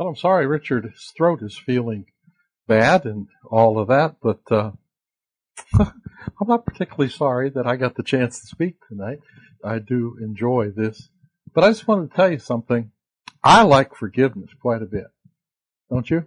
Well, I'm sorry Richard's throat is feeling bad and all of that, but I'm not particularly sorry that I got the chance to speak tonight. I do enjoy this. But I just wanted to tell you something. I like forgiveness quite a bit. Don't you?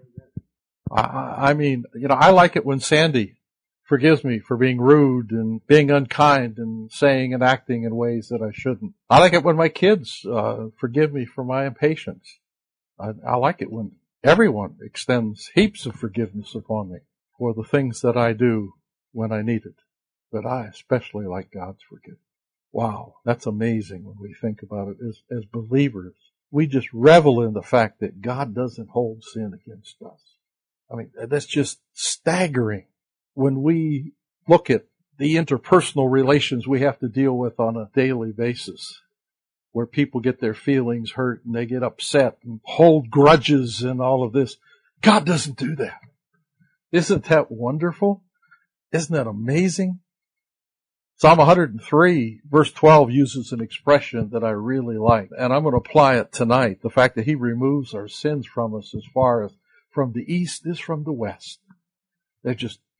I mean, I like it when Sandy forgives me for being rude and being unkind and saying and acting in ways that I shouldn't. I like it when my kids forgive me for my impatience. I like it when everyone extends heaps of forgiveness upon me for the things that I do when I need it. But I especially like God's forgiveness. Wow, that's amazing when we think about it as believers. We just revel in the fact that God doesn't hold sin against us. I mean, that's just staggering when we look at the interpersonal relations we have to deal with on a daily basis, where people get their feelings hurt and they get upset and hold grudges and all of this. God doesn't do that. Isn't that wonderful? Isn't that amazing? Psalm 103, verse 12 uses an expression that I really like, and I'm going to apply it tonight. The fact that He removes our sins from us as far as from the east is from the west. They're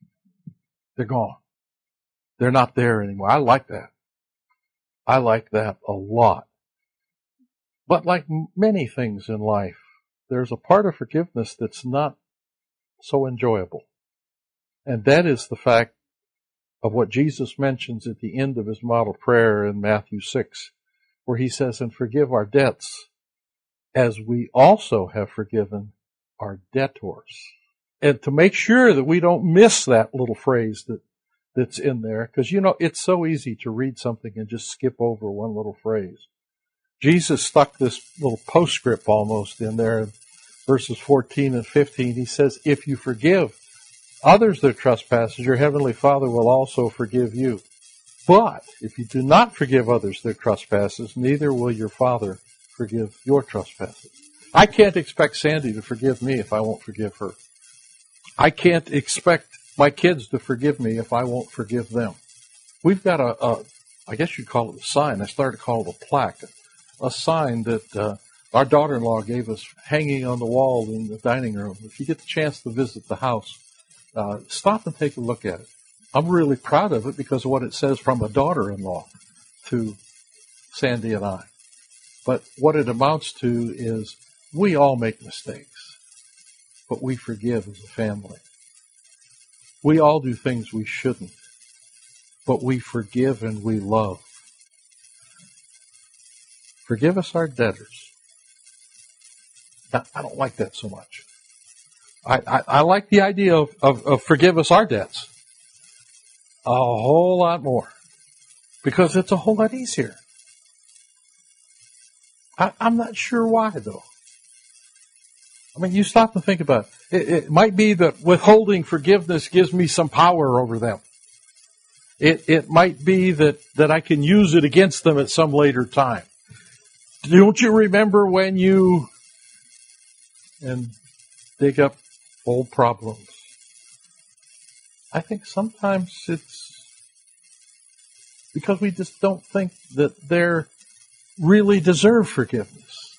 gone. They're not there anymore. I like that. I like that a lot. But like many things in life, there's a part of forgiveness that's not so enjoyable. And that is the fact of what Jesus mentions at the end of His model prayer in Matthew 6, where He says, "And forgive our debts as we also have forgiven our debtors." And to make sure that we don't miss that little phrase that's in there, because it's so easy to read something and just skip over one little phrase. Jesus stuck this little postscript almost in there in verses 14 and 15. He says, "If you forgive others their trespasses, your heavenly Father will also forgive you. But if you do not forgive others their trespasses, neither will your Father forgive your trespasses." I can't expect Sandy to forgive me if I won't forgive her. I can't expect my kids to forgive me if I won't forgive them. We've got I guess you'd call it a sign. I started to call it a plaque. A sign that our daughter-in-law gave us hanging on the wall in the dining room. If you get the chance to visit the house, stop and take a look at it. I'm really proud of it because of what it says from a daughter-in-law to Sandy and I. But what it amounts to is we all make mistakes, but we forgive as a family. We all do things we shouldn't, but we forgive and we love. Forgive us our debtors. I don't like that so much. I like the idea of forgive us our debts a whole lot more because it's a whole lot easier. I'm not sure why, though. I mean, you stop and think about it. It might be that withholding forgiveness gives me some power over them. It might be that I can use it against them at some later time. Don't you remember when you and dig up old problems? I think sometimes it's because we just don't think that they're really deserve forgiveness.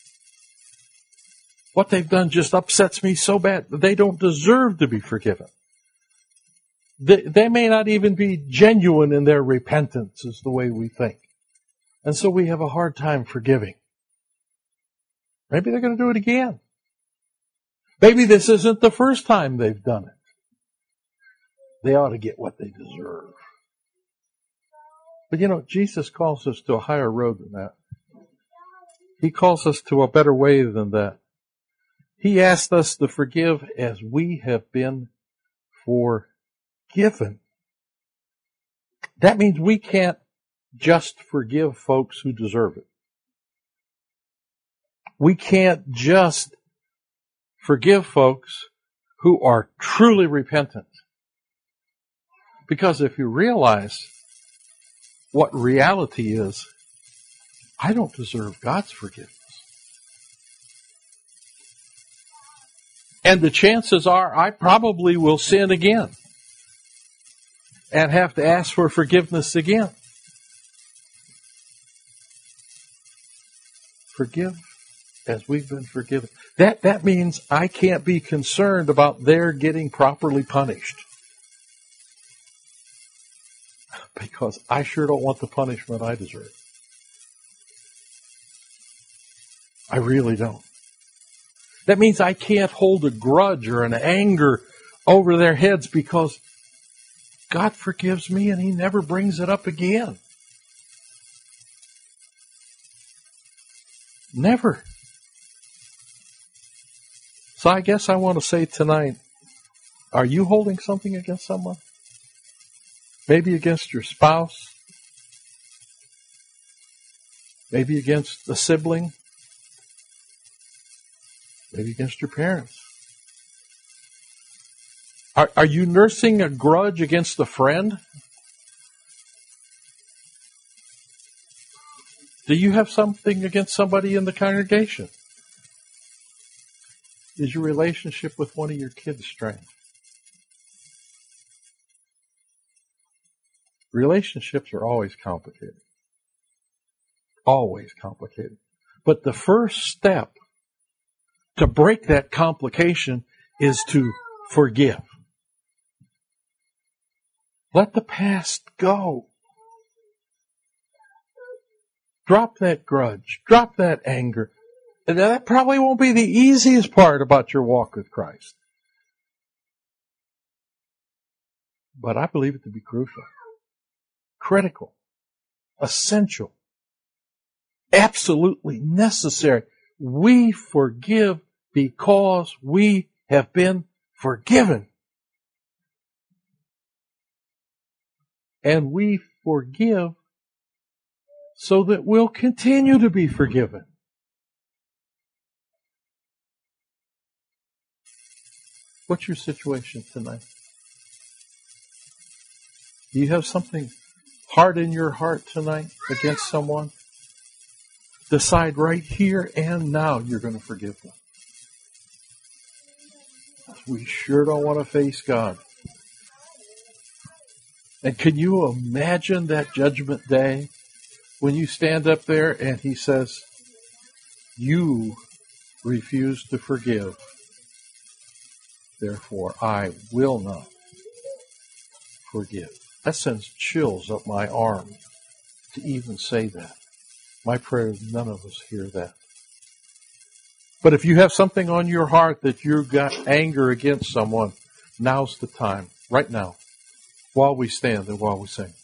What they've done just upsets me so bad. They don't deserve to be forgiven. They may not even be genuine in their repentance, is the way we think. And so we have a hard time forgiving. Maybe they're going to do it again. Maybe this isn't the first time they've done it. They ought to get what they deserve. But Jesus calls us to a higher road than that. He calls us to a better way than that. He asked us to forgive as we have been forgiven. That means we can't just forgive folks who deserve it. We can't just forgive folks who are truly repentant. Because if you realize what reality is, I don't deserve God's forgiveness. And the chances are I probably will sin again and have to ask for forgiveness again. Forgive as we've been forgiven. That means I can't be concerned about their getting properly punished. Because I sure don't want the punishment I deserve. I really don't. That means I can't hold a grudge or an anger over their heads because God forgives me and He never brings it up again. Never. So I guess I want to say tonight, are you holding something against someone? Maybe against your spouse? Maybe against a sibling? Maybe against your parents? Are you nursing a grudge against a friend? Do you have something against somebody in the congregation? Is your relationship with one of your kids strained? Relationships are always complicated. Always complicated. But the first step to break that complication is to forgive. Let the past go. Drop that grudge. Drop that anger. And that probably won't be the easiest part about your walk with Christ. But I believe it to be crucial, critical, essential, absolutely necessary. We forgive because we have been forgiven. And we forgive so that we'll continue to be forgiven. What's your situation tonight? Do you have something hard in your heart tonight against someone? Decide right here and now you're going to forgive them. We sure don't want to face God. And can you imagine that judgment day when you stand up there and He says, you refuse to forgive, therefore I will not forgive. That sends chills up my arm to even say that. My prayer is none of us hear that. But if you have something on your heart that you've got anger against someone, now's the time, right now, while we stand and while we sing.